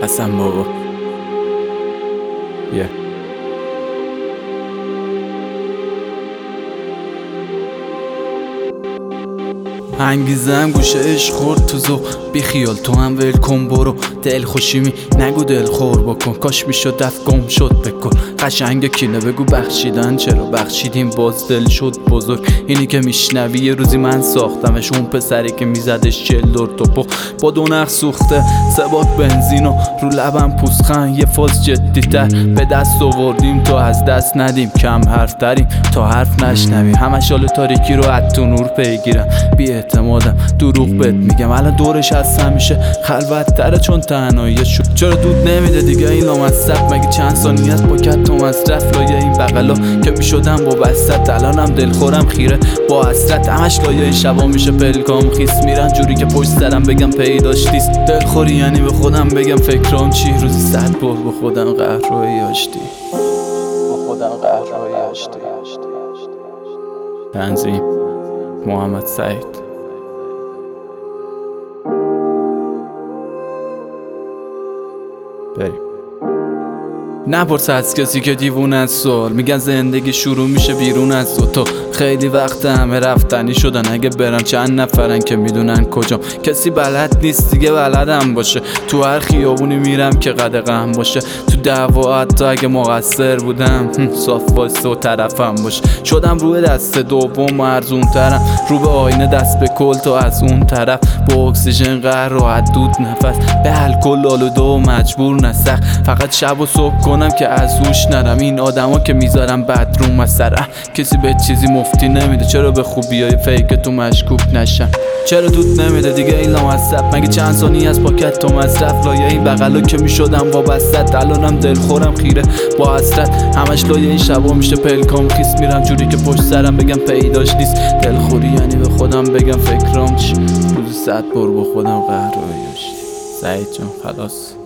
حسن بابا بیا انگیزم گوشه عشق خورد تو ذوق، بی خیال تو هم ول کن برو، دل خوشیمی نگو دل خور بکن، کاش میشد دفع گم شد بکن، قشنگ کینه بگو بخشیدن چرا بخشیدیم باز دل شد بزرگ، اینی که میشنوی یه روزی من ساختمش، اون پسری که میزدش 40 دور توپو با 2 نخ سوخته 3 باک بنزین و رو لبم پوزخند، یه فاز جدی‌تر به دست آوردیم تا از دست ندیم، کم حرف تریم تا حرف نشنویم، همش حال تاریکی رو از تو نور پیگیرم، بی اعتمادم دروغ بهت میگم، الان دورش از همیشه خلوت تره چون تنهایی شد، چرا دود نمیده دیگه این لامصب، مگه چند ثانیه است پاکت تو مصرف، لایه این بغلا که میشدم با بسط، الانم دلخورم خیره با حسرت، همش لایه این شبا میشه پلکام خیس، میرن جوری که پشت سرم بگم پیداش نیست، دلخوری یعنی به خودم بگم فکرام چی، روزی 100 بار با خودم قهرهایی آشتی، با خودم قهرهایی آشتی. تنظیم محمد سعید. بریم. نپرس از کسی که دیوونه از سوال، میگن زندگی شروع میشه بیرون از تو، خیلی وقت همه رفتنی شدن، اگه برم چند نفرن که میدونن کجام، کسی بلد نیست دیگه بلدم باشه، تو هر خیابونی میرم که قدغن باشه، تو دعوا حتی اگه مقصر بودم صاف واسه و طرفم باشه، شدم روی دست دوم و ارزون ترم، رو به آینه دست به کل تو از اون طرف، با اکسیژن قهر و حدود نفس، به الکل آلوده و مجبور نسخ، فقط شب و صبح کنم که از هوش نرم، این آدما که میذارم بدروم مسره، کسی به چیزی مفتی نمیده، چرا به خوبیای فیک تو مشکوک نشم، چرا دود نمیده دیگه این لامصب، مگه چند ثانیه از پاکت تو مصرف، لایه این بغلا که میشدم وابسته، الانم دلخورم خیره با حسرت، همش لایه این شبا میشه پلکام خیس، میرم جوری که پشت سرم بگم پیداش نیست، دلخوری یعنی به خودم بگم فکرام چی، روزی 100 بار با خودم قهرهایی آشتی. سعید جان خلاص.